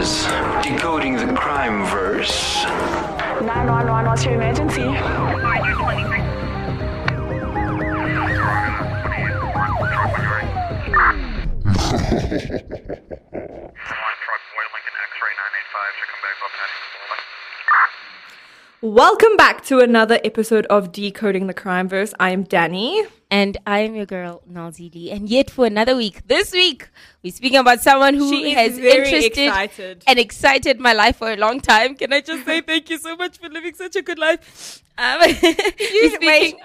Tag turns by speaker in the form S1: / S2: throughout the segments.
S1: is Decoding the Crime Verse.
S2: 911, what's your emergency?
S3: Welcome back to another episode of Decoding the Crime Verse. I am Danny.
S4: And I am your girl, Nalzi Lee. And yet for another week, this week, we're speaking about someone who has interested and excited my life for a long time. Can I just say thank you so much for living such a good life?
S3: Did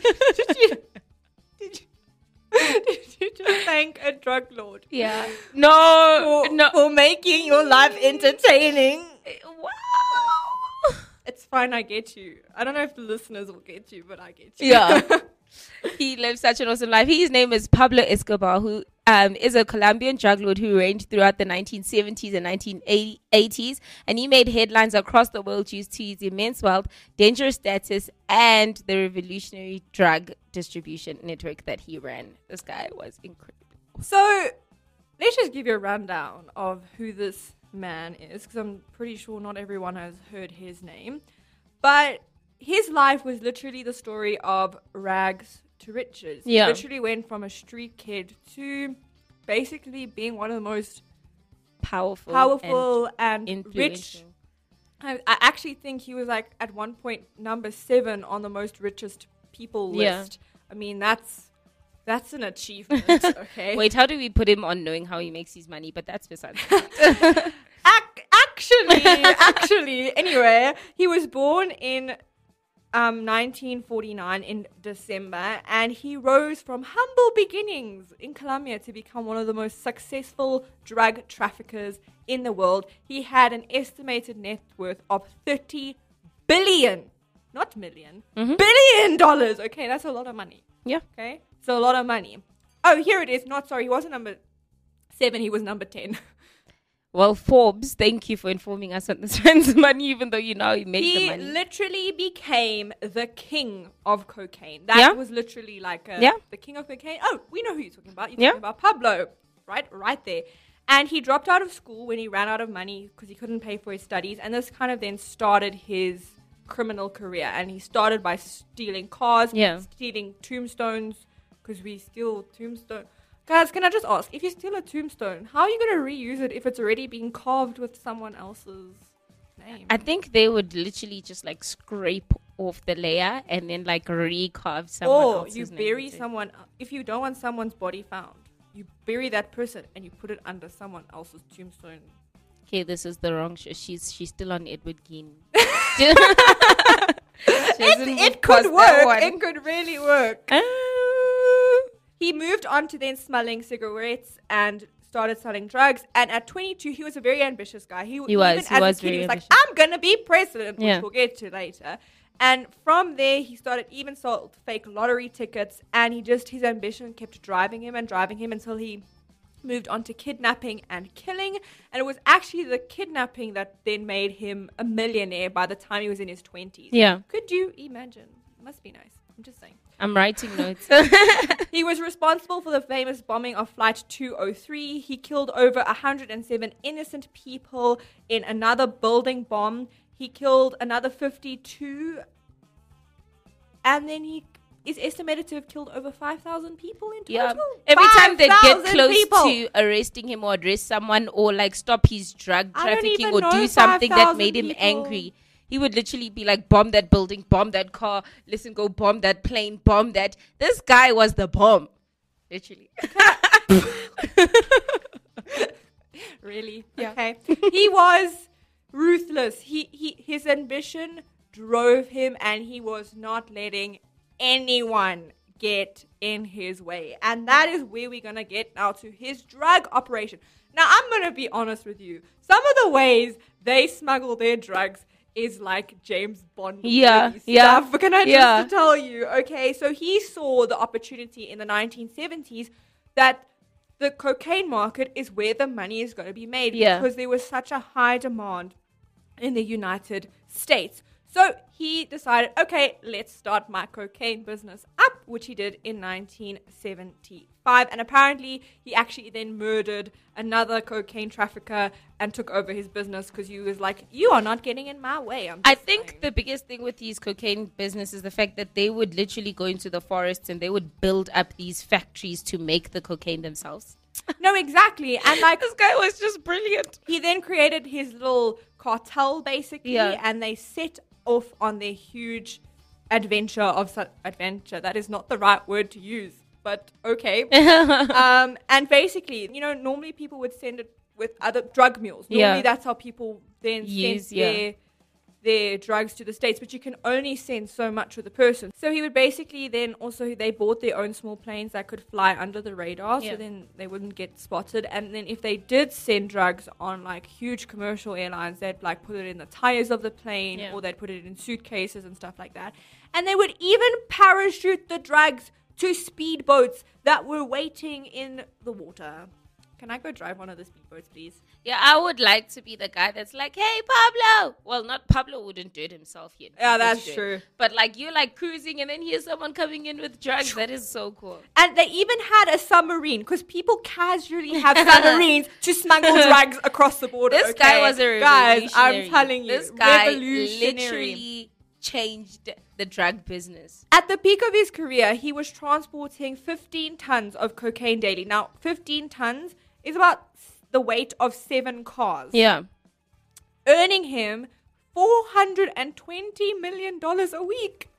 S3: you just thank a drug lord?
S4: Yeah. No.
S3: For making your life entertaining.
S4: Wow.
S3: It's fine, I get you. I don't know if the listeners will get you, but I get you.
S4: Yeah. He lives such an awesome life. His name is Pablo Escobar, who is a Colombian drug lord who reigned throughout the 1970s and 1980s. And he made headlines across the world due to his immense wealth, dangerous status, and the revolutionary drug distribution network that he ran. This guy was incredible.
S3: So let's just give you a rundown of who this man is, because I'm pretty sure not everyone has heard his name. But his life was literally the story of rags to riches.
S4: Yeah.
S3: He literally went from a street kid to basically being one of the most powerful and rich. I actually think he was like at one point number 7 on the most richest people list. I mean, that's an achievement, okay?
S4: Wait, how do we put him on knowing how he makes his money? But that's besides.
S3: Actually, anyway, he was born in 1949 in December, and he rose from humble beginnings in Colombia to become one of the most successful drug traffickers in the world. He had an estimated net worth of $30 billion, not million, $1 billion. Okay, that's a lot of money.
S4: Yeah.
S3: Okay, so a lot of money. Oh, here it is. He wasn't number 7. He was number 10.
S4: Well, Forbes, thank you for informing us on this man's money, even though you know he made the money.
S3: He literally became the king of cocaine. That was literally like the king of cocaine. Oh, we know who you're talking about. You're talking about Pablo, right there. And he dropped out of school when he ran out of money because he couldn't pay for his studies. And this kind of then started his criminal career. And he started by stealing cars, stealing tombstones, because we steal tombstones. Guys, can I just ask, if you steal a tombstone, how are you going to reuse it if it's already been carved with someone else's name?
S4: I think they would literally just like scrape off the layer and then like recarve someone else's name.
S3: Or you bury someone, if you don't want someone's body found, you bury that person and you put it under someone else's tombstone.
S4: Okay, this is the wrong show. She's still on Edward Gein.
S3: It could work. It could really work. He moved on to then smelling cigarettes and started selling drugs. And at 22, he was a very ambitious guy. He was like, I'm going to be president, which we'll get to later. And from there, he started even sold fake lottery tickets. And his ambition kept driving him until he moved on to kidnapping and killing. And it was actually the kidnapping that then made him a millionaire by the time he was in his 20s.
S4: Yeah.
S3: Could you imagine? Must be nice. I'm just saying.
S4: I'm writing notes.
S3: He was responsible for the famous bombing of Flight 203. He killed over 107 innocent people in another building bomb. He killed another 52. And then he is estimated to have killed over 5,000 people in total.
S4: Yeah. Every time they get close to arresting him or arrest someone or like stop his drug trafficking or do something that made him angry, he would literally be like, bomb that building, bomb that car, listen, go bomb that plane, bomb that. This guy was the bomb. Literally.
S3: Really? Yeah. Okay. He was ruthless. His ambition drove him, and he was not letting anyone get in his way. And that is where we're going to get now to his drug operation. Now, I'm going to be honest with you. Some of the ways they smuggle their drugs is like James Bond stuff. But can I just tell you? Okay, so he saw the opportunity in the 1970s that the cocaine market is where the money is going to be made because there was such a high demand in the United States. So he decided, okay, let's start my cocaine business up, which he did in 1975. 1985, and apparently he actually then murdered another cocaine trafficker and took over his business because he was like, "You are not getting in my way."
S4: I think the biggest thing with these cocaine business is the fact that they would literally go into the forests and they would build up these factories to make the cocaine themselves.
S3: No, exactly. And like
S4: This guy was just brilliant.
S3: he then created his little cartel basically,
S4: Yeah.
S3: and they set off on their huge adventure. That is not the right word to use, but okay. And basically, normally people would send it with other drug mules. Normally that's how people then send their drugs to the States, but you can only send so much with a person. So he would basically then also, they bought their own small planes that could fly under the radar, so then they wouldn't get spotted. And then if they did send drugs on like huge commercial airlines, they'd like put it in the tires of the plane, or they'd put it in suitcases and stuff like that. And they would even parachute the drugs to speedboats that were waiting in the water. Can I go drive one of the speedboats, please?
S4: Yeah, I would like to be the guy that's like, "Hey, Pablo." Well, not Pablo wouldn't do it himself yet.
S3: Yeah, that's true.
S4: But like you're like cruising and then here's someone coming in with drugs. That is so cool.
S3: And they even had a submarine because people casually have submarines to smuggle drugs across the border.
S4: This guy was a revolutionary.
S3: Guys, I'm telling you,
S4: this guy
S3: revolutionary.
S4: literally changed the drug business.
S3: At the peak of his career, he was transporting 15 tons of cocaine daily. Now, 15 tons is about the weight of 7 cars.
S4: Yeah.
S3: Earning him $420 million a week.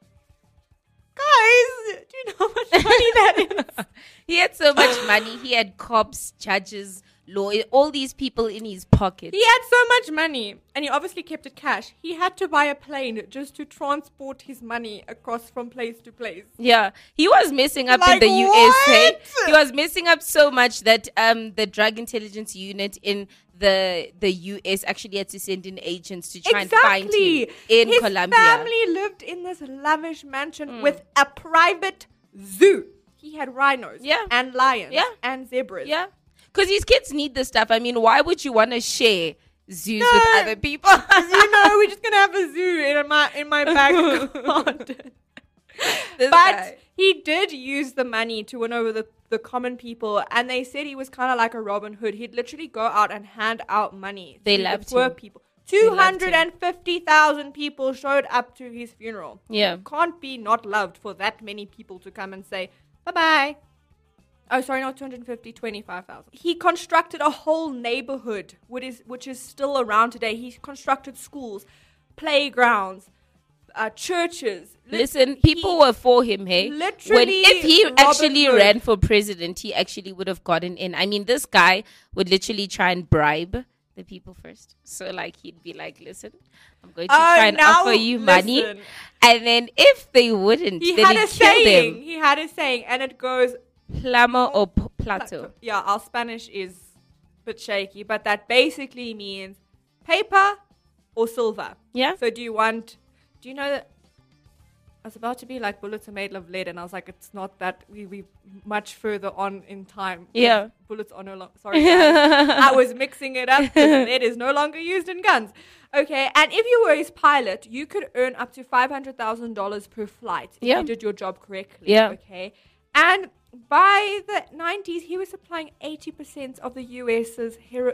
S3: Guys, do you know how much money that is?
S4: He had so much money. He had cops, judges, lawyers, all these people in his pocket.
S3: He had so much money, and he obviously kept it cash. He had to buy a plane just to transport his money across from place to place.
S4: Yeah, he was messing up
S3: Like
S4: in the USA.
S3: what?
S4: He was messing up so much that the drug intelligence unit in the US actually had to send in agents to try and find him in
S3: His
S4: Colombia.
S3: family lived in this lavish mansion with a private zoo. He had rhinos and lions and zebras.
S4: Yeah, because his kids need this stuff. I mean, why would you want to share zoos with other people?
S3: We're just gonna have a zoo in my back garden. But he did use the money to win over the common people, and they said he was kind of like a Robin Hood. He'd literally go out and hand out money
S4: They
S3: to the
S4: loved
S3: poor
S4: him.
S3: people. 250,000 people showed up to his funeral.
S4: Yeah.
S3: You can't be not loved for that many people to come and say, bye-bye. Oh, sorry, not 250, 25,000. He constructed a whole neighborhood, which is still around today. He constructed schools, playgrounds, churches.
S4: Listen, people were for him, hey?
S3: Literally,
S4: If he
S3: Robin
S4: actually
S3: Hood.
S4: ran for president, he actually would have gotten in. I mean, this guy would literally try and bribe the people first. So, like, he'd be like, "Listen, I'm going to try and
S3: now
S4: offer you money."
S3: listen.
S4: And then if they wouldn't,
S3: He
S4: then
S3: had
S4: he'd
S3: a
S4: kill
S3: saying.
S4: them.
S3: He had a saying, and it goes,
S4: Plama or plato.
S3: yeah, our Spanish is a bit shaky, but that basically means paper or silver.
S4: Yeah.
S3: So do you know that I was about to be like bullets are made of lead, and I was like, it's not that. We much further on in time.
S4: Yeah.
S3: Bullets are no longer, sorry guys. I was mixing it up because lead is no longer used in guns. Okay, and if you were his pilot, you could earn up to $500,000 per flight if
S4: Yeah.
S3: you did your job correctly.
S4: Yeah.
S3: Okay, and by the 90s, he was supplying 80% of the US's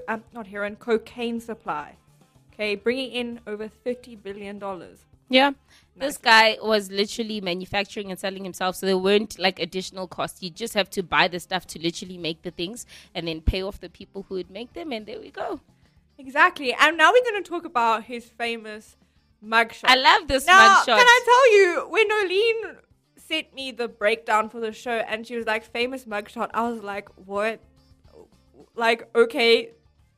S3: cocaine supply. Okay, bringing in over $30 billion.
S4: Yeah. This guy was literally manufacturing and selling himself, so there weren't like additional costs. You just have to buy the stuff to literally make the things and then pay off the people who would make them, and there we go.
S3: Exactly. And now we're going to talk about his famous mugshot.
S4: I love this
S3: Now,
S4: mugshot.
S3: can I tell you, when Nolene sent me the breakdown for the show and she was like, famous mugshot, I was like, what? Like, okay,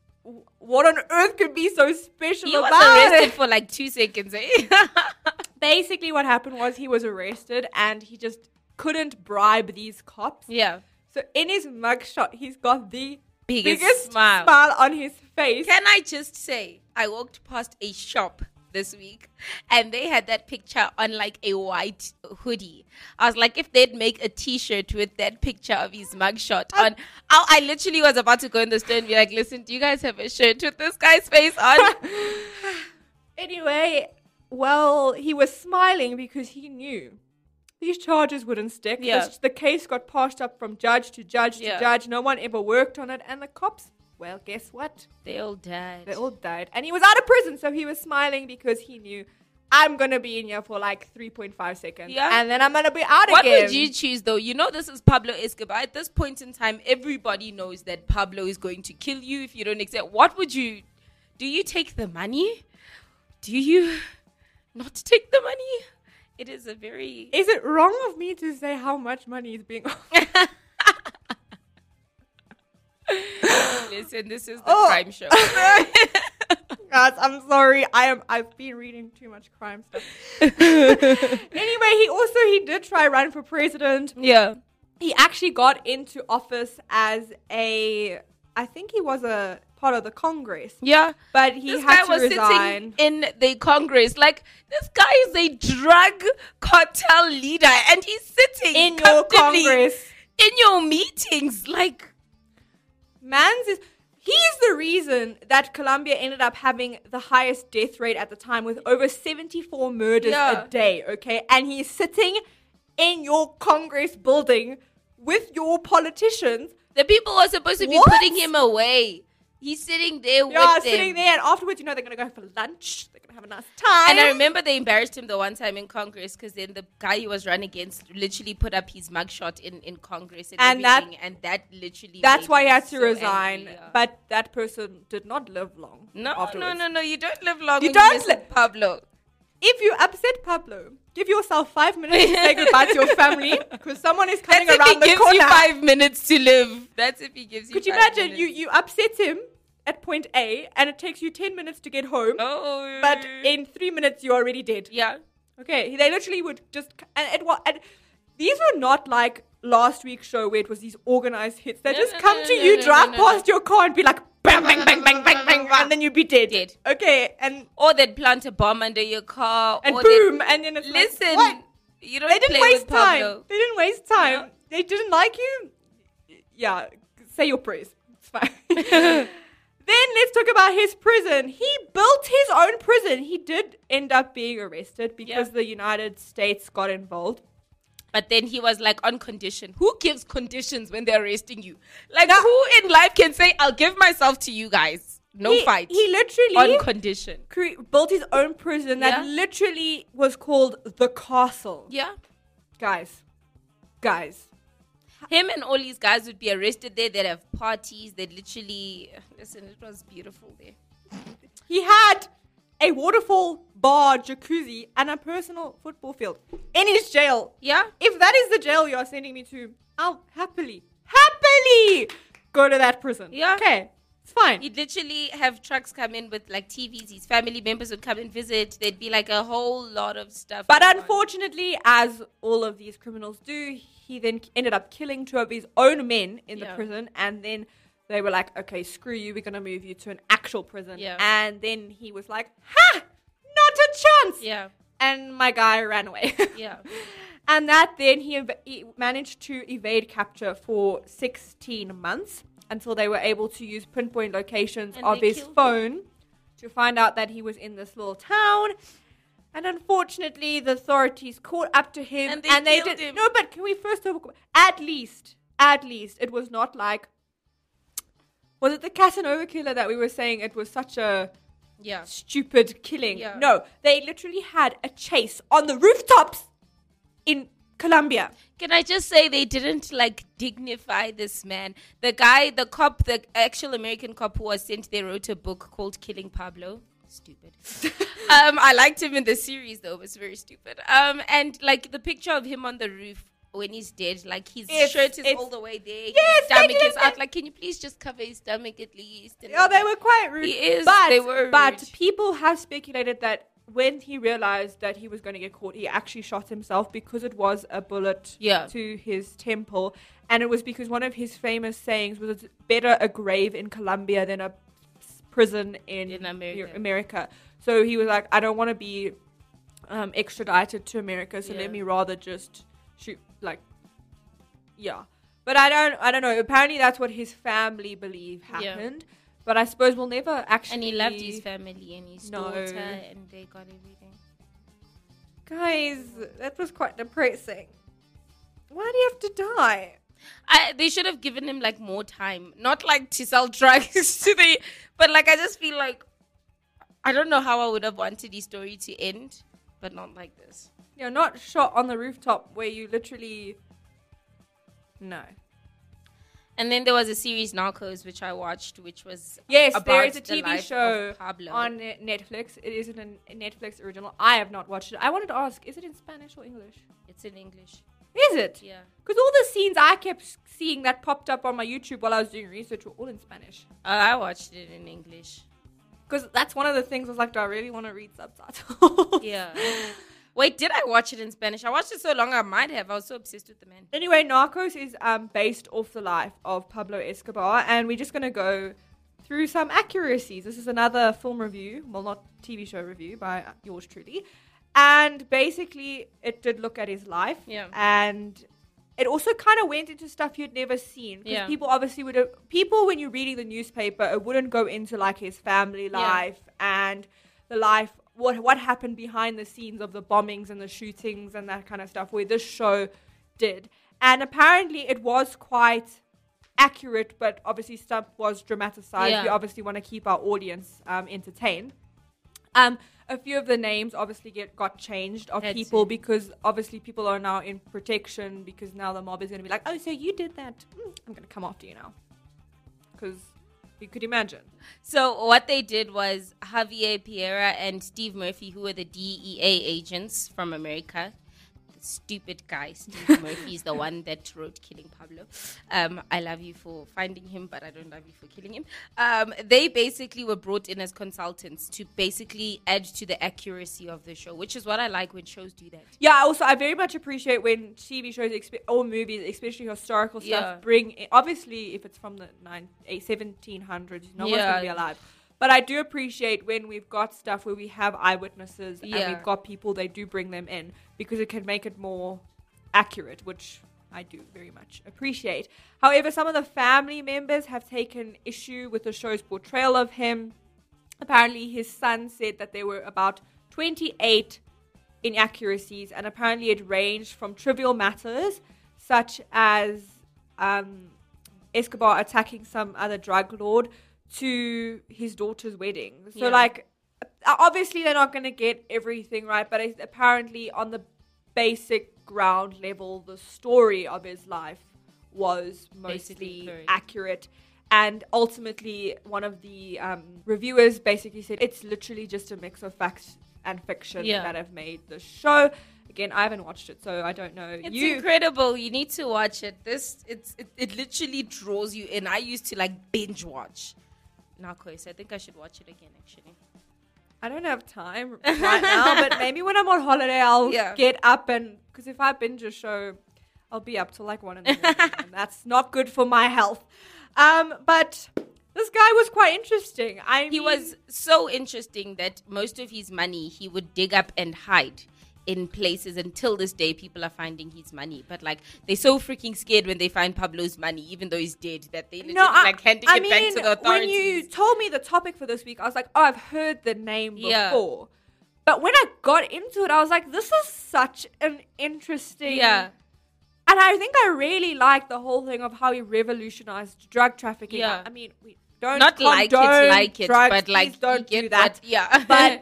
S3: what on earth could be so special
S4: He was
S3: about
S4: arrested
S3: it?
S4: for like 2 seconds, eh?
S3: Basically, what happened was he was arrested and he just couldn't bribe these cops.
S4: Yeah.
S3: So in his mugshot, he's got the
S4: Biggest smile.
S3: on his face.
S4: Can I just say, I walked past a shop this week and they had that picture on like a white hoodie. I was like, if they'd make a t-shirt with that picture of his mugshot on, I literally was about to go in the store and be like, listen, do you guys have a shirt with this guy's face on?
S3: Anyway, well, he was smiling because he knew these charges wouldn't stick.
S4: Yeah.
S3: The case got passed up from judge to judge
S4: Yeah.
S3: to judge. No one ever worked on it. And the cops, well, guess what?
S4: They all died.
S3: They all died. And he was out of prison, so he was smiling because he knew, I'm going to be in here for like 3.5 seconds.
S4: Yeah.
S3: And then I'm going to be out
S4: What
S3: again.
S4: would you choose, though? You know this is Pablo Escobar. At this point in time, everybody knows that Pablo is going to kill you if you don't accept. What would you... Do you take the money? Do you not take the money? It is a very...
S3: Is it wrong of me to say how much money is being offered?
S4: Listen, this is the
S3: Oh.
S4: crime show.
S3: Guys, I'm sorry. I've been reading too much crime stuff. Anyway, he did try run for president.
S4: Yeah.
S3: He actually got into office as I think he was a part of the Congress.
S4: Yeah.
S3: But he
S4: This
S3: had
S4: guy
S3: to
S4: was
S3: resign.
S4: sitting in the Congress. Like, this guy is a drug cartel leader and he's sitting
S3: In your
S4: comfortably
S3: Congress.
S4: in your meetings. Like,
S3: He's the reason that Colombia ended up having the highest death rate at the time with over 74 murders
S4: Yeah.
S3: a day, okay? And he's sitting in your Congress building with your politicians.
S4: the people are supposed to be
S3: What?
S4: putting him away. He's sitting there with
S3: Yeah,
S4: them.
S3: sitting there, and afterwards, they're going to go for lunch. They're going to have a nice time.
S4: And I remember they embarrassed him the one time in Congress because then the guy he was running against literally put up his mugshot in Congress and everything. And that literally
S3: That's
S4: made
S3: why he
S4: him
S3: had to
S4: so
S3: resign.
S4: angry, yeah.
S3: But that person did not live long.
S4: No.
S3: afterwards.
S4: You don't live long.
S3: You
S4: when
S3: don't
S4: listen to Pablo.
S3: If you upset Pablo, give yourself 5 minutes to say goodbye to your family because someone is coming
S4: That's if
S3: around
S4: he
S3: the
S4: gives
S3: corner.
S4: you 5 minutes to live. That's if he gives you.
S3: Could you
S4: 5
S3: imagine
S4: minutes.
S3: you upset him at point A and it takes you 10 minutes to get home,
S4: Oh.
S3: but in 3 minutes you're already dead?
S4: Yeah.
S3: Okay, they literally would just and these were not like last week's show where it was these organized hits. They just come to you, drive past your car and be like bang bang bang bang bang bang, and then you'd be dead.
S4: Dead.
S3: Okay, and
S4: Or they'd plant a bomb under your car. or
S3: boom, and then it's
S4: Listen,
S3: like, what?
S4: you don't
S3: They didn't
S4: play
S3: waste
S4: with Pablo.
S3: time. They didn't waste time.
S4: Yeah.
S3: They didn't like you. Yeah, say your prayers. It's fine. Then let's talk about his prison. He built his own prison. He did end up being arrested because the United States got involved.
S4: But then he was like on condition. Who gives conditions when they're arresting you? Like, who in life can say, I'll give myself to you guys? No fight.
S3: He literally
S4: on condition.
S3: built his own prison that
S4: Yeah.
S3: literally was called the Castle.
S4: Yeah.
S3: Guys.
S4: Him and all these guys would be arrested there. They'd have parties. They'd literally... Listen, it was beautiful there.
S3: He had a waterfall, bar, jacuzzi, and a personal football field in his jail.
S4: Yeah.
S3: If that is the jail you're sending me to, I'll happily go to that prison.
S4: Yeah.
S3: Okay, it's fine.
S4: He'd literally have trucks come in with like TVs. His family members would come and visit. There'd be like a whole lot of stuff.
S3: But
S4: going on.
S3: unfortunately, as all of these criminals do, he then ended up killing 2 of his own men in the
S4: Yeah.
S3: prison. And then they were like, okay, screw you. We're going to move you to an actual prison.
S4: Yeah.
S3: And then he was like, ha, not a chance.
S4: Yeah.
S3: And my guy ran away.
S4: Yeah.
S3: And that then he managed to evade capture for 16 months until they were able to use pinpoint locations
S4: And
S3: of
S4: they
S3: his
S4: killed him.
S3: phone to find out that he was in this little town. And unfortunately, the authorities caught up to him.
S4: And they
S3: did.
S4: killed him.
S3: No, but can we first talk about, at least, it was not like, was it the Casanova killer that we were saying it was such a
S4: Yeah.
S3: stupid killing?
S4: Yeah.
S3: No, they literally had a chase on the rooftops in Colombia.
S4: Can I just say they didn't like dignify this man? The guy, the cop, the actual American cop who was sent there wrote a book called Killing Pablo. Stupid. I liked him in the series though. It was very stupid. And like the picture of him on the roof when he's dead, like his shirt is all the way there.
S3: Yes,
S4: his stomach
S3: they
S4: is
S3: did
S4: out.
S3: that.
S4: Like, can you please just cover his stomach at least? And
S3: Yeah, they were quite rude.
S4: He is.
S3: But,
S4: They were
S3: but
S4: rude.
S3: people have speculated that when he realized that he was going to get caught, he actually shot himself because it was a bullet to his temple. And it was because one of his famous sayings was, it's better a grave in Colombia than a prison in America. So he was like, I don't want to be extradited to America, so let me rather just shoot, like, yeah. But I don't know. Apparently that's what his family believe happened. But I suppose we'll never actually...
S4: And he loved his family and his
S3: No.
S4: daughter, and they got everything.
S3: Guys, that was quite depressing. Why do you have to die?
S4: They should have given him like more time, not like to sell drugs to the, but like I just feel like I don't know how I would have wanted his story to end, but not like this.
S3: You're not shot on the rooftop where you literally. No.
S4: And then there was a series Narcos which I watched, which was
S3: Yes,
S4: about
S3: there is a
S4: the
S3: TV
S4: life
S3: show
S4: of Pablo.
S3: on Netflix. It is a Netflix original. I have not watched it. I wanted to ask, is it in Spanish or English?
S4: It's in English.
S3: Is it?
S4: Yeah.
S3: Because all the scenes I kept seeing that popped up on my YouTube while I was doing research were all in Spanish.
S4: I watched it in English.
S3: Because that's one of the things I was like, do I really want to read subtitles?
S4: Yeah. Wait, did I watch it in Spanish? I watched it so long I might have. I was so obsessed with the man.
S3: Anyway, Narcos is based off the life of Pablo Escobar, and we're just going to go through some accuracies. This is another film review, well, not TV show review, by yours truly. And basically, it did look at his life.
S4: Yeah.
S3: And it also kind of went into stuff you'd never seen. Because
S4: Yeah.
S3: people obviously would have... People, when you're reading the newspaper, it wouldn't go into, like, his family life and the life... What happened behind the scenes of the bombings and the shootings and that kind of stuff, where this show did. And apparently it was quite accurate, but obviously stuff was dramatized.
S4: Yeah.
S3: We obviously want to keep our audience entertained. A few of the names obviously got changed of
S4: That's
S3: people
S4: it.
S3: because obviously people are now in protection because now the mob is going to be like, oh, so you did that. I'm going to come after you now. Because you could imagine.
S4: So what they did was Javier Piera and Steve Murphy, who were the DEA agents from America. The stupid guy, Steve Murphy, is the one that wrote Killing Pablo. I love you for finding him, but I don't love you for killing him. They basically were brought in as consultants to basically add to the accuracy of the show, which is what I like when shows do that.
S3: Yeah, also, I very much appreciate when TV shows or movies, especially historical stuff,
S4: Yeah.
S3: bring in, obviously, if it's from the 1700s, no one's going to be
S4: Yeah.
S3: alive. But I do appreciate when we've got stuff where we have eyewitnesses and
S4: Yeah.
S3: we've got people, they do bring them in because it can make it more accurate, which I do very much appreciate. However, some of the family members have taken issue with the show's portrayal of him. Apparently, his son said that there were about 28 inaccuracies, and apparently it ranged from trivial matters such as Escobar attacking some other drug lord to his daughter's wedding. So,
S4: Yeah.
S3: obviously they're not going to get everything right, but apparently on the basic ground level, the story of his life was
S4: Basically
S3: mostly
S4: correct.
S3: accurate. And ultimately, one of the reviewers basically said it's literally just a mix of facts and fiction
S4: Yeah.
S3: that have made the show. Again, I haven't watched it, so I don't know.
S4: It's incredible. You need to watch it. It literally draws you in. I used to like binge watch Narcos. I think I should watch it again, actually.
S3: I don't have time right now, but maybe when I'm on holiday, I'll
S4: Yeah.
S3: get up and... Because if I binge a show, I'll be up till like 1 in the morning, and that's not good for my health. But this guy was quite interesting.
S4: He was so interesting that most of his money he would dig up and hide in places. Until this day, people are finding his money. But like, they're so freaking scared when they find Pablo's money, even though he's dead, that they literally handing it back to the authorities.
S3: When you told me the topic for this week, I was like, oh, I've heard the name
S4: Yeah.
S3: before. But when I got into it, I was like, this is such an interesting...
S4: Yeah.
S3: And I think I really like the whole thing of how he revolutionized drug trafficking.
S4: Yeah.
S3: I mean, we don't
S4: Not like
S3: condone
S4: it, like it,
S3: drugs,
S4: but like
S3: please don't
S4: you
S3: do
S4: get
S3: that.
S4: what- yeah.
S3: But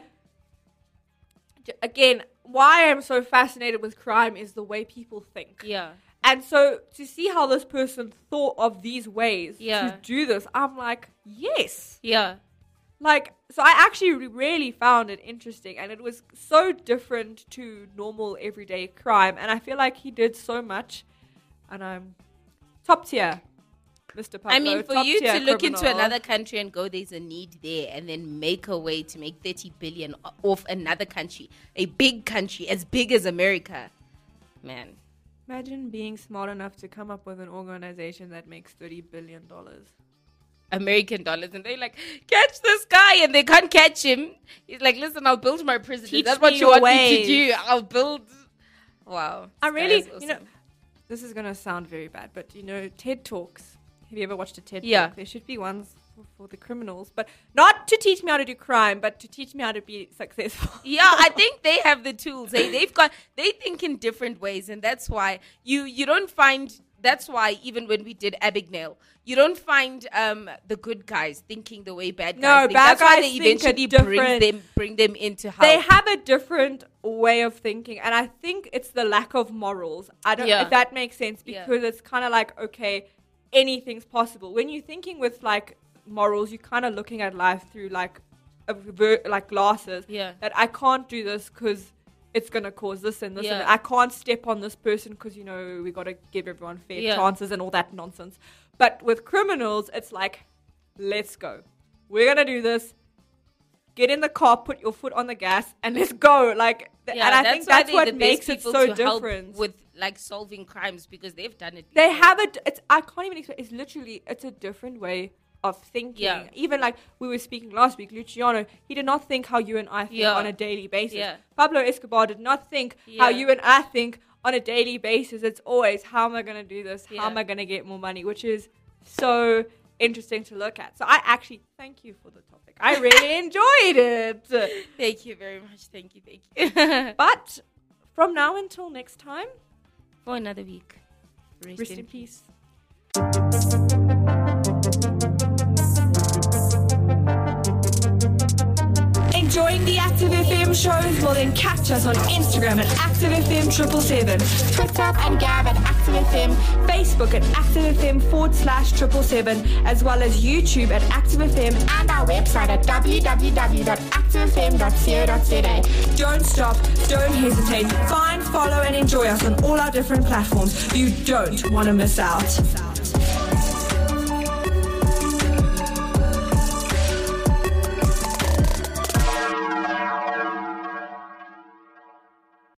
S3: again, why I'm so fascinated with crime is the way people think.
S4: Yeah.
S3: And so to see how this person thought of these ways
S4: Yeah.
S3: to do this, I'm like, yes.
S4: Yeah.
S3: Like, so I actually really found it interesting, and it was so different to normal everyday crime, and I feel like he did so much, and I'm top tier, Mr. Pablo.
S4: I mean, for
S3: top
S4: you
S3: tier
S4: to look into
S3: criminal.
S4: another country and go, there's a need there, and then make a way to make 30 billion off another country, a big country as big as America, man.
S3: Imagine being smart enough to come up with an organization that makes $30 billion.
S4: American dollars, and they're like, catch this guy, and they can't catch him. He's like, listen, I'll build my prison.
S3: Teach
S4: That's what
S3: me
S4: you
S3: your
S4: want me to
S3: ways.
S4: do. I'll build. Wow.
S3: I
S4: This
S3: really,
S4: guy is
S3: you know,
S4: awesome.
S3: this is going to sound very bad, but, you know, TED Talks. Have you ever watched a TED
S4: Yeah.
S3: Talk? There should be ones for the criminals, but not to teach me how to do crime, but to teach me how to be successful.
S4: Yeah, I think they have the tools. They think in different ways, and that's why you don't find. That's why even when we did Abigail, you don't find the good guys thinking the way bad guys think.
S3: Bad
S4: that's why
S3: guys
S4: they
S3: think
S4: eventually bring them into help.
S3: They have a different way of thinking, and I think it's the lack of morals. I don't know if that makes sense, because it's kind of like, okay, anything's possible. When you're thinking with like morals, you're kind of looking at life through like glasses.
S4: Yeah.
S3: That I can't do this because it's going to cause this and this.
S4: Yeah.
S3: And I can't step on this person because, we got to give everyone fair chances and all that nonsense. But with criminals, it's like, let's go. We're going to do this. Get in the car, put your foot on the gas, and let's go. And I think that's what makes it so different.
S4: With like solving crimes, because they've done it before.
S3: They have it. I can't even explain. It's literally, it's a different way of thinking.
S4: Yeah.
S3: Even like we were speaking last week, Luciano, he did not think how you and I think on a daily basis.
S4: Yeah.
S3: Pablo Escobar did not think how you and I think on a daily basis. It's always, how am I going to do this? How am I going to get more money? Which is so interesting to look at. So I actually thank you for the topic. I really enjoyed it.
S4: Thank you very much. Thank you.
S3: But from now until next time,
S4: for another week,
S3: rest in peace. Enjoying the Active FM shows? Well, then catch us on Instagram at ActiveFM777, Twitter and Gab at ActiveFM, Facebook at ActiveFM/777, as well as YouTube at ActiveFM,
S5: and our website at www.activefm.co.za.
S3: Don't stop, don't hesitate. Find, follow, and enjoy us on all our different platforms. You don't want to miss out.